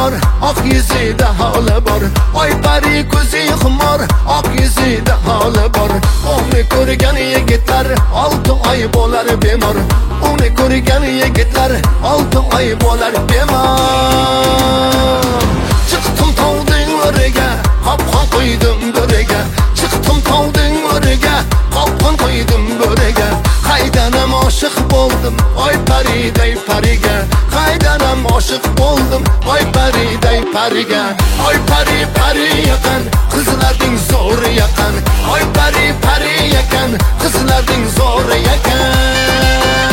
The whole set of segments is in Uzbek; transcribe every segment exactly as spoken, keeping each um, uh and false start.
bor, oq yuzida holi bor. Oy pari ko'zi xumor, oq yuzida holi bor. Uni ko'rgan yigitlar olti oy bo'lar bemor. Uni ko'rgan yigitlar olti oy bo'lar bemor. Chiqdim tog'ning o'riga, qopqon qo'ydim biriga. Chiqdim tog'ning o'riga, qopqon qo'ydim biriga. Qaydanam oshiq bo'ldim, oy pariday pariga. Qaydanam oshiq bo'ldim, oy pariday pariga. Oy pari pari yaqin, qizlarning zo'ri yaqin. Oy pari pari yaqin, qizlarning zo'ri yaqin.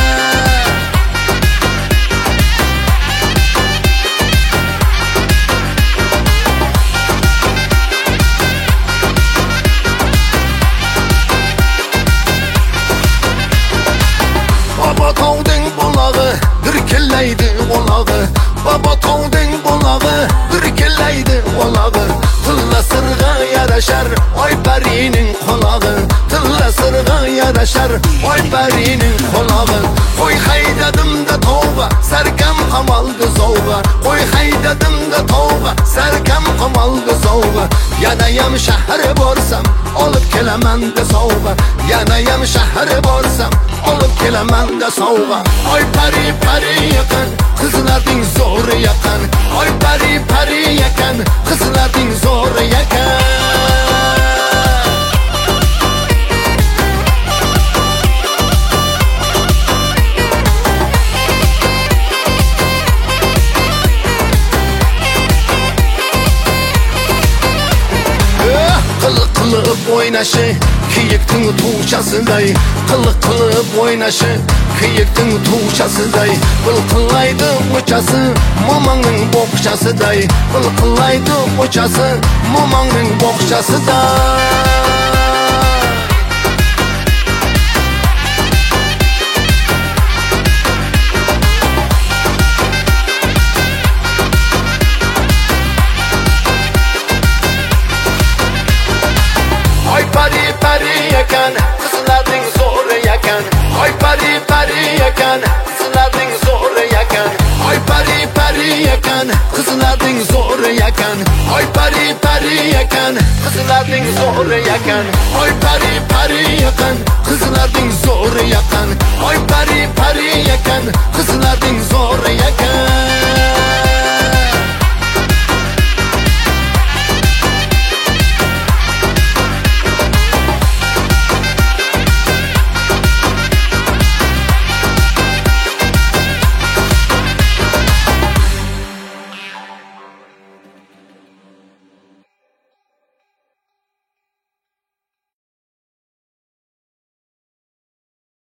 Baba tog'ning bulog'i dirkillaydi ulog'i. Baba tog'ning bulog'i dirkillaydi ulog'i. Tilla sirg'a yarashar oy parining qulog'i. Tilla sirg'a yarashar oy parining qulog'i. Qo'y haydadim-da tavba, sarkam qamaldi zovg'a. Qo'y haydadim-da tavba, sarkam qamaldi zovg'a. Yanayam shahar borsam olib kelaman-da sovg'a. Yanayam shahar borsam olib kelaman-da sovg'a. Oy pari pari yaqin, qizlarning zo'ri yaqin. Oy pari pari yaqin, qizlarning zo'ri yaqin. Qiliq qilib o'ynashi kiyikning tuğchasiday. Qiliq qilib o'ynashi kiyikning tuğchasiday. Bilqilaydi o'chasi momongning bo'xchasiday. Bilqilaydi o'chasi momongning bo'xchasiday. Oy pari pari yakan, qizlarning zo'ri yakan. Oy pari pari yakan, qizlarning zo'ri yakan. Oy pari pari yakan, qizlarning zo'ri yakan. Oy pari pari yakan, qizlarning zo'ri yakan. Oy pari pari yakan, qizlarning zo'ri yakan. Oy pari pari yakan, qizlarning